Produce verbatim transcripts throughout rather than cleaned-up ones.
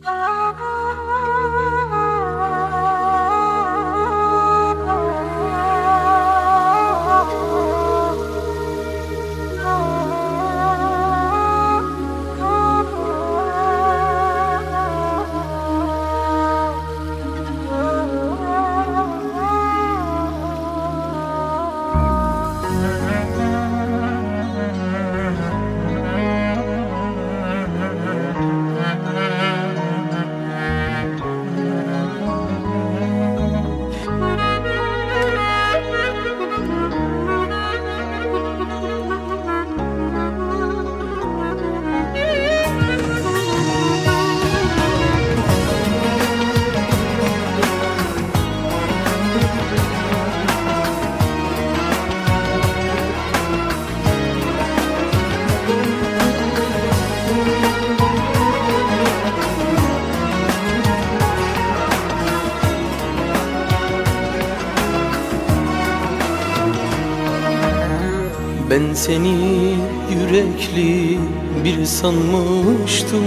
Ben seni yürekli biri sanmıştım,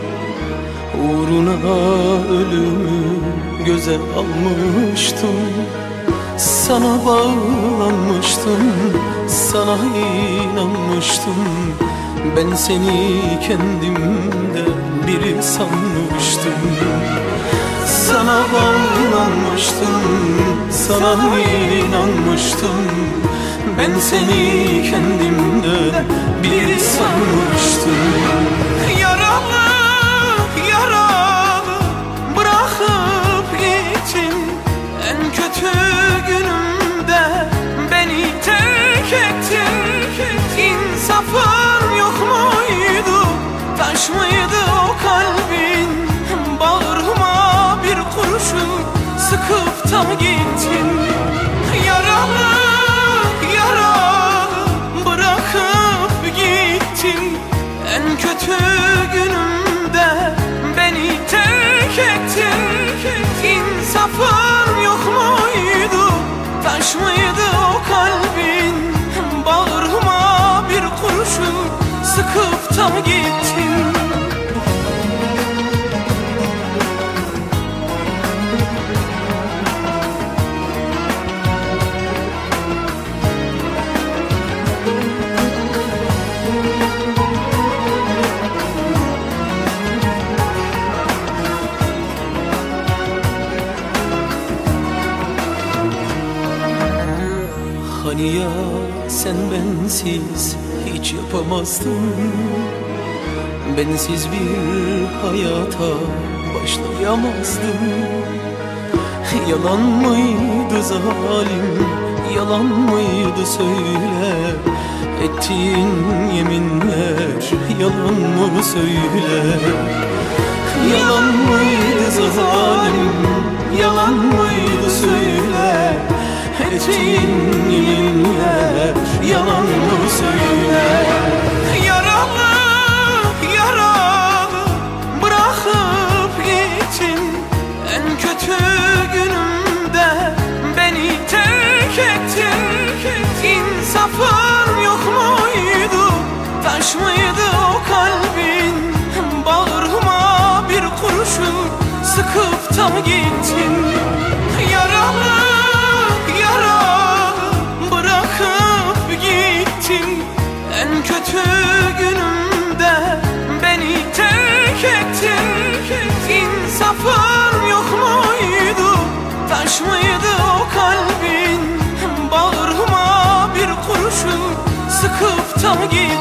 uğruna ölümü göze almıştım. Sana bağlanmıştım, sana inanmıştım. Ben seni kendimde biri sanmıştım. Sana bağlanmıştım, sana inanmıştım. Ben seni kendimden biri sanmıştım. Yaralı, yaralı bırakıp gittin. En kötü günümde beni terk ettin. İnsafın yok muydu, taş mıydı o kalbin? Bağrıma bir kurşun sıkıp da gittin. Yaralı, yaralı bırakıp gittin. En kötü günümde beni terk ettin. İnsafın yok muydu, taş mıydı o kalbin? Bağrıma bir kurşun sıkıp da gittin. Hani ya sen bensiz hiç yapamazdın, bensiz bir hayata başlayamazdım. Yalan mıydı zalim, yalan mıydı söyle, ettiğin yeminler yalan mı söyle? Yalan mıydı zalim, yalan mıydı söyle, ettiğin yeminler yalan mı söyle? Yaralı, yaralı bırakıp gittin. En kötü günümde beni terk ettin. İnsafın yok muydu, taş mıydı o kalbin? Bağrıma bir kurşun sıkıp da gittin. Yaralı, yaralı bırakıp gittin. En kötü günümde beni terk ettin. İnsafın yok muydu, taş mıydı o kalbin? Bağrıma bir kurşun sıkıp da gittin.